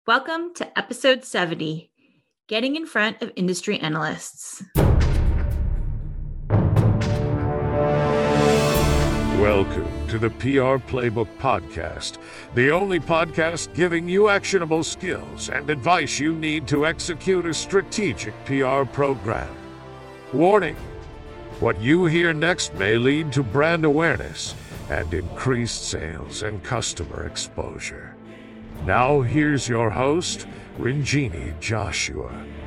Welcome to episode 70, Getting in Front of Industry Analysts. Welcome to the PR Playbook Podcast, the only podcast giving you actionable skills and advice you need to execute a strategic PR program. Warning: what you hear next may lead to brand awareness and increased sales and customer exposure. Now here's your host, Ranjini Joshua.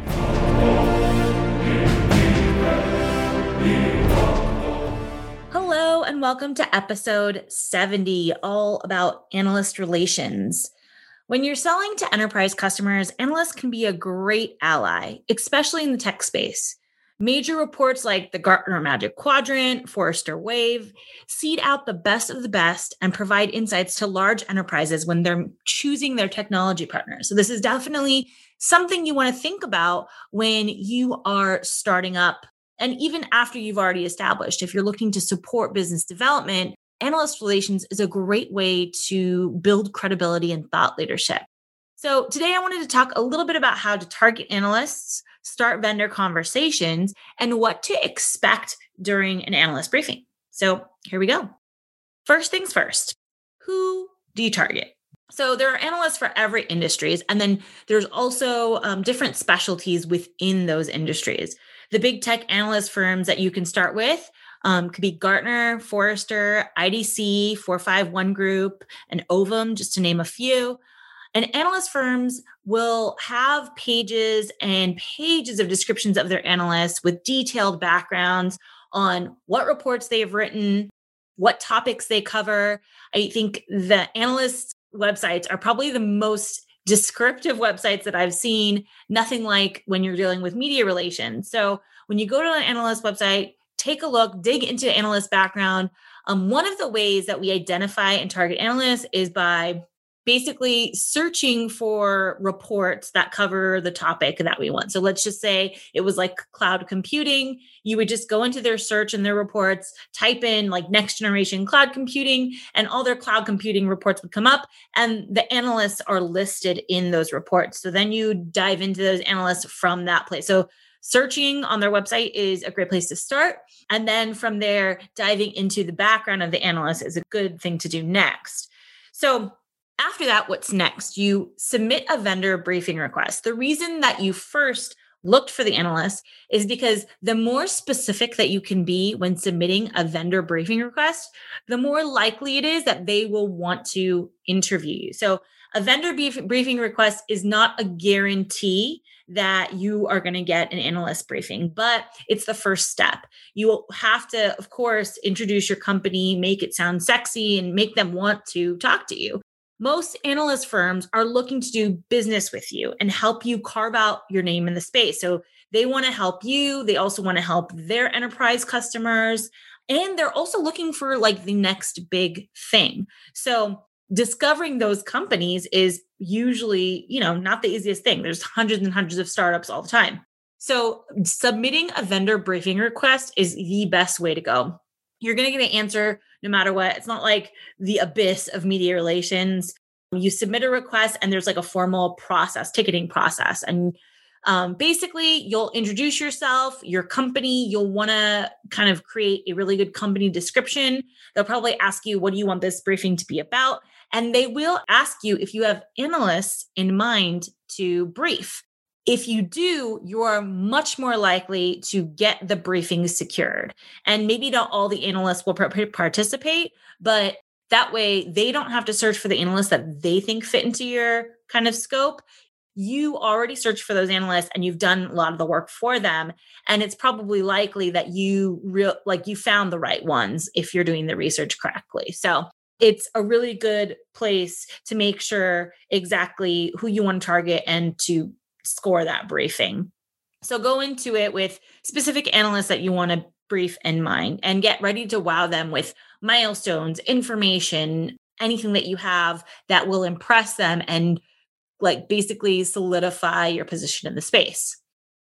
Hello and welcome to episode 70, all about analyst relations. When you're selling to enterprise customers, analysts can be a great ally, especially in the tech space. Major reports like the Gartner Magic Quadrant, Forrester Wave, seed out the best of the best and provide insights to large enterprises when they're choosing their technology partners. So this is definitely something you want to think about when you are starting up. And even after you've already established, if you're looking to support business development, analyst relations is a great way to build credibility and thought leadership. So today I wanted to talk a little bit about how to target analysts, start vendor conversations, and what to expect during an analyst briefing. So here we go. First things first, who do you target? So there are analysts for every industries, and then there's also different specialties within those industries. The big tech analyst firms that you can start with could be Gartner, Forrester, IDC, 451 Group, and Ovum, just to name a few. And analyst firms will have pages and pages of descriptions of their analysts with detailed backgrounds on what reports they've written, what topics they cover. I think the analysts' websites are probably the most descriptive websites that I've seen, nothing like when you're dealing with media relations. So when you go to an analyst website, take a look, dig into analyst background. One of the ways that we identify and target analysts is by basically searching for reports that cover the topic that we want. So let's just say it was like cloud computing. You would just go into their search and their reports, type in like next generation cloud computing, and all their cloud computing reports would come up, and the analysts are listed in those reports. So then you dive into those analysts from that place. So searching on their website is a great place to start. And then from there, diving into the background of the analyst is a good thing to do next. So after that, what's next? You submit a vendor briefing request. The reason that you first looked for the analyst is because the more specific that you can be when submitting a vendor briefing request, the more likely it is that they will want to interview you. So a vendor briefing request is not a guarantee that you are going to get an analyst briefing, but it's the first step. You will have to, of course, introduce your company, make it sound sexy, and make them want to talk to you. Most analyst firms are looking to do business with you and help you carve out your name in the space. So they want to help you. They also want to help their enterprise customers. And they're also looking for like the next big thing. So discovering those companies is usually, not the easiest thing. There's hundreds and hundreds of startups all the time. So submitting a vendor briefing request is the best way to go. You're going to get an answer no matter what. It's not like the abyss of media relations. You submit a request and there's like a formal process, ticketing process. And basically you'll introduce yourself, your company. You'll want to kind of create a really good company description. They'll probably ask you, what do you want this briefing to be about? And they will ask you if you have analysts in mind to brief. If you do, you are much more likely to get the briefing secured. And maybe not all the analysts will participate, but that way they don't have to search for the analysts that they think fit into your kind of scope. You already searched for those analysts and you've done a lot of the work for them. And it's probably likely that you found the right ones if you're doing the research correctly. So it's a really good place to make sure exactly who you want to target and to score that briefing. So go into it with specific analysts that you want to brief in mind and get ready to wow them with milestones, information, anything that you have that will impress them and like basically solidify your position in the space.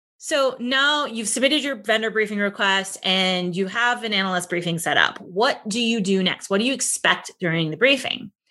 So now you've submitted your vendor briefing request and you have an analyst briefing set up. What do you do next? What do you expect during the briefing?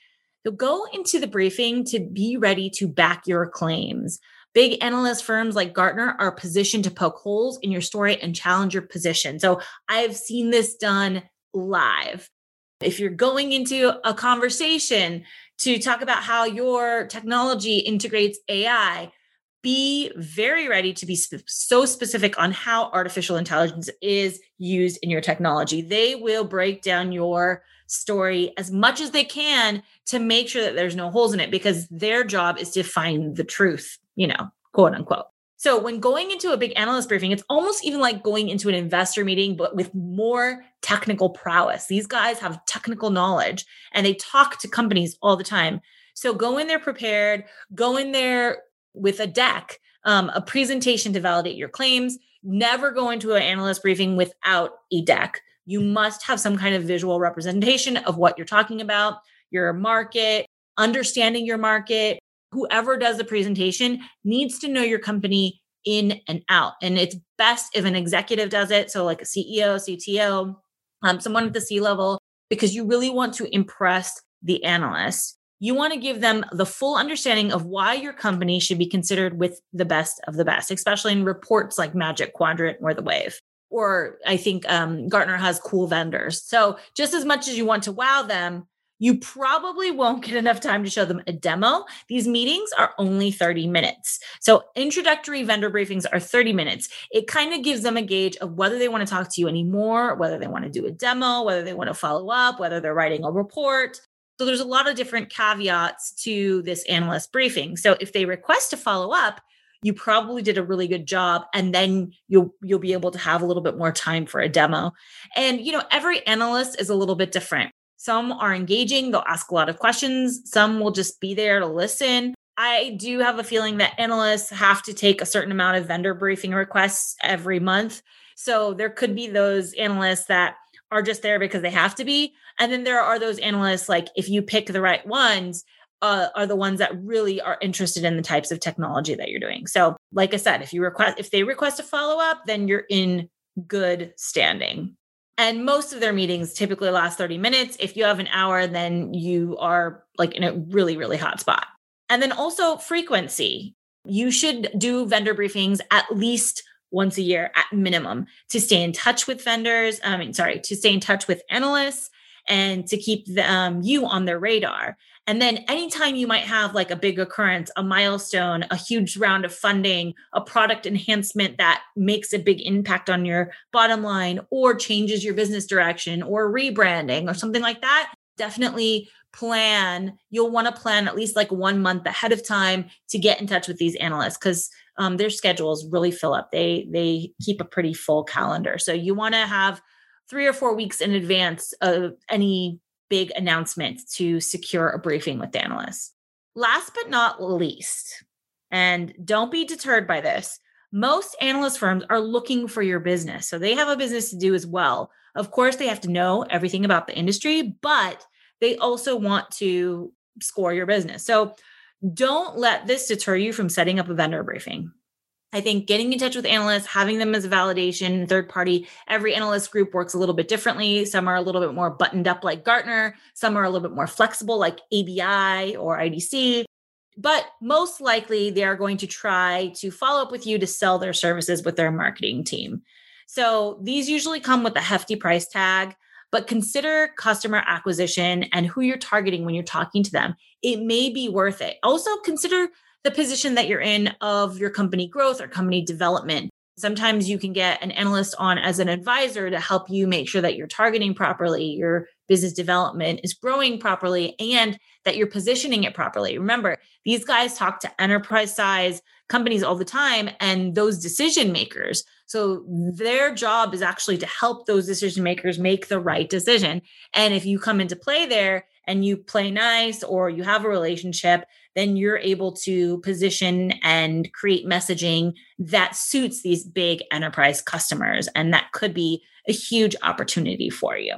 You'll go into the briefing to be ready to back your claims. Big analyst firms like Gartner are positioned to poke holes in your story and challenge your position. So I've seen this done live. If you're going into a conversation to talk about how your technology integrates AI, be very ready to be so specific on how artificial intelligence is used in your technology. They will break down your story as much as they can to make sure that there's no holes in it, because their job is to find the truth, quote unquote. So when going into a big analyst briefing, it's almost even like going into an investor meeting, but with more technical prowess. These guys have technical knowledge and they talk to companies all the time. So go in there prepared, go in there with a deck, a presentation to validate your claims. Never go into an analyst briefing without a deck. You must have some kind of visual representation of what you're talking about, your market, understanding your market. Whoever does the presentation needs to know your company in and out. And it's best if an executive does it. So like a CEO, CTO, someone at the C-level, because you really want to impress the analyst. You want to give them the full understanding of why your company should be considered with the best of the best, especially in reports like Magic Quadrant or The Wave. Or I think Gartner has cool vendors. So just as much as you want to wow them, you probably won't get enough time to show them a demo. These meetings are only 30 minutes. So introductory vendor briefings are 30 minutes. It kind of gives them a gauge of whether they want to talk to you anymore, whether they want to do a demo, whether they want to follow up, whether they're writing a report. So there's a lot of different caveats to this analyst briefing. So if they request to follow up, you probably did a really good job, and then you'll be able to have a little bit more time for a demo. And every analyst is a little bit different. Some are engaging, they'll ask a lot of questions. Some will just be there to listen. I do have a feeling that analysts have to take a certain amount of vendor briefing requests every month. So there could be those analysts that are just there because they have to be. And then there are those analysts, like if you pick the right ones, are the ones that really are interested in the types of technology that you're doing. So like I said, if they request a follow-up, then you're in good standing. And most of their meetings typically last 30 minutes. If you have an hour, then you are like in a really, really hot spot. And then also frequency. You should do vendor briefings at least once a year at minimum to stay in touch with to stay in touch with analysts and to keep you on their radar. And then anytime you might have like a big occurrence, a milestone, a huge round of funding, a product enhancement that makes a big impact on your bottom line or changes your business direction or rebranding or something like that, definitely you'll want to plan at least like 1 month ahead of time to get in touch with these analysts, because their schedules really fill up. They keep a pretty full calendar. So you want to have 3 or 4 weeks in advance of any big announcement to secure a briefing with the analysts. Last but not least, and don't be deterred by this, most analyst firms are looking for your business. So they have a business to do as well. Of course, they have to know everything about the industry, but they also want to score your business. So don't let this deter you from setting up a vendor briefing. I think getting in touch with analysts, having them as a validation, third party, every analyst group works a little bit differently. Some are a little bit more buttoned up like Gartner. Some are a little bit more flexible like ABI or IDC. But most likely they are going to try to follow up with you to sell their services with their marketing team. So these usually come with a hefty price tag, but consider customer acquisition and who you're targeting when you're talking to them. It may be worth it. Also consider the position that you're in of your company growth or company development. Sometimes you can get an analyst on as an advisor to help you make sure that you're targeting properly, your business development is growing properly, and that you're positioning it properly. Remember, these guys talk to enterprise size companies all the time and those decision makers. So their job is actually to help those decision makers make the right decision. And if you come into play there and you play nice or you have a relationship, then you're able to position and create messaging that suits these big enterprise customers. And that could be a huge opportunity for you.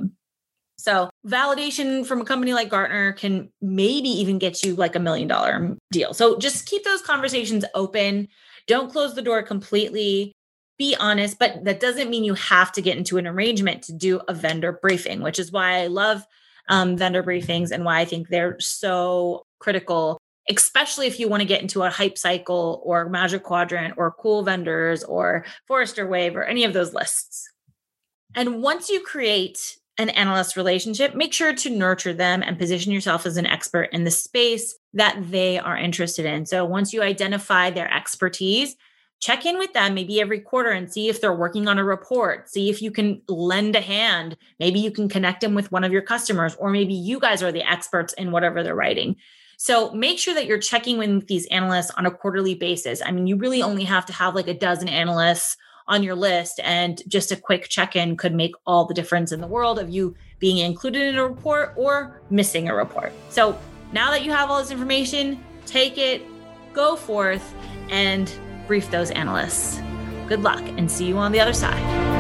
So validation from a company like Gartner can maybe even get you like $1 million deal. So just keep those conversations open. Don't close the door completely. Be honest, but that doesn't mean you have to get into an arrangement to do a vendor briefing, which is why I love vendor briefings and why I think they're so critical, especially if you want to get into a Hype Cycle or Magic Quadrant or Cool Vendors or Forrester Wave or any of those lists. And once you create an analyst relationship, make sure to nurture them and position yourself as an expert in the space that they are interested in. So once you identify their expertise, check in with them maybe every quarter and see if they're working on a report. See if you can lend a hand. Maybe you can connect them with one of your customers, or maybe you guys are the experts in whatever they're writing. So make sure that you're checking in with these analysts on a quarterly basis. I mean, you really only have to have like a dozen analysts on your list, and just a quick check-in could make all the difference in the world of you being included in a report or missing a report. So now that you have all this information, take it, go forth, and brief those analysts. Good luck, and see you on the other side.